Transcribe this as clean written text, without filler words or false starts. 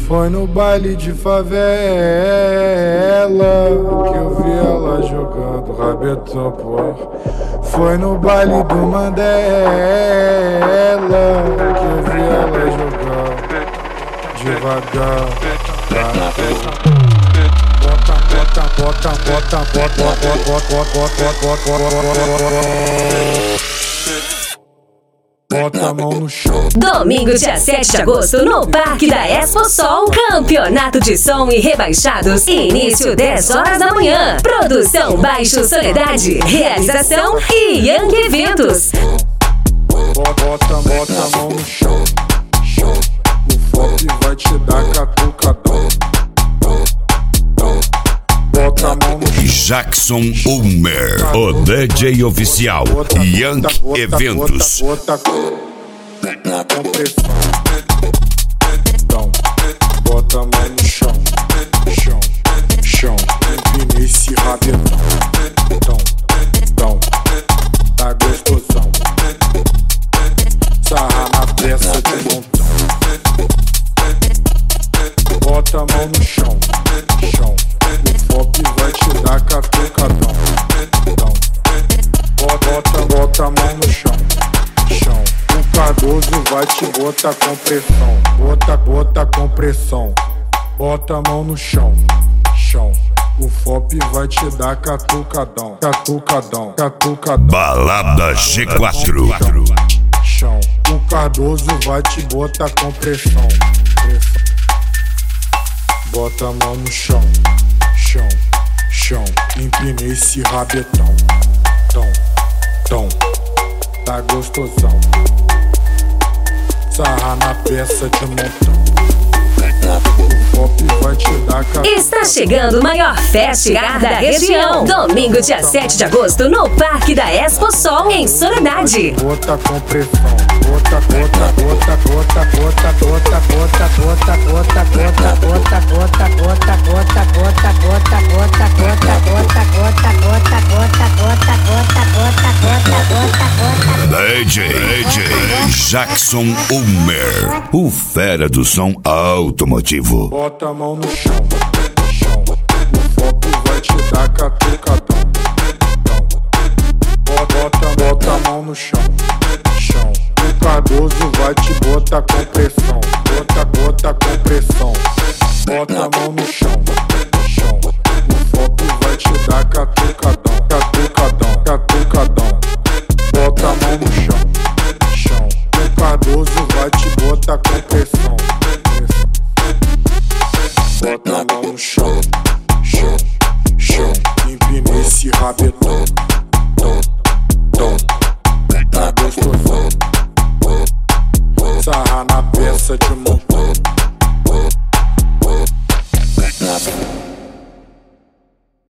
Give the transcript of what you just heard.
Foi no baile de favela que eu vi ela jogando rabetão pro ar. Foi no baile do Mandela que eu vi ela jogando devagar. Bota a mão no chão. Domingo, dia 7 de agosto, no Parque da Expo Sol, campeonato de som e rebaixados. Início 10 horas da manhã. Produção Baixo Soledade. Realização Young Eventos. Bota a mão no chão. O foco vai te dar catucadão. Bota a mão no chão. Jackson Ulmer, o DJ oficial, Young Eventos. Bota compressão. Bota a mão no chão. Empina esse rabetão. Tá gostosão. Sarra na peça de montão. Bota a mão no chão. O FOP vai te dar catucadão. Bota a mão no chão. O Cardoso vai te botar compressão. Bota compressão. Bota a mão no chão. O FOP vai te dar catucadão. Balada G4. O Cardoso vai te botar compressão. Bota a mão no chão. Empina esse rabetão. Tá gostosão. Sarra na peça de montão. O FOP vai te dar Está chegando o maior festival da região. Domingo, dia 7 de agosto, no Parque da Expo Sol, em Soledade. Bota compressão. Bota DJ Jackson Ulmer, o fera do som automotivo. Bota a mão no chão. O FOP vai te dar catucadão. Bota a mão no chão. O Cardoso vai te botar compressão. Bota compressão. Bota a mão no chão. O FOP vai te dar catucadão. Bota a mão no chão. O Cardoso vai te botar compressão. Bota a mão no chão. Empina esse rabetão.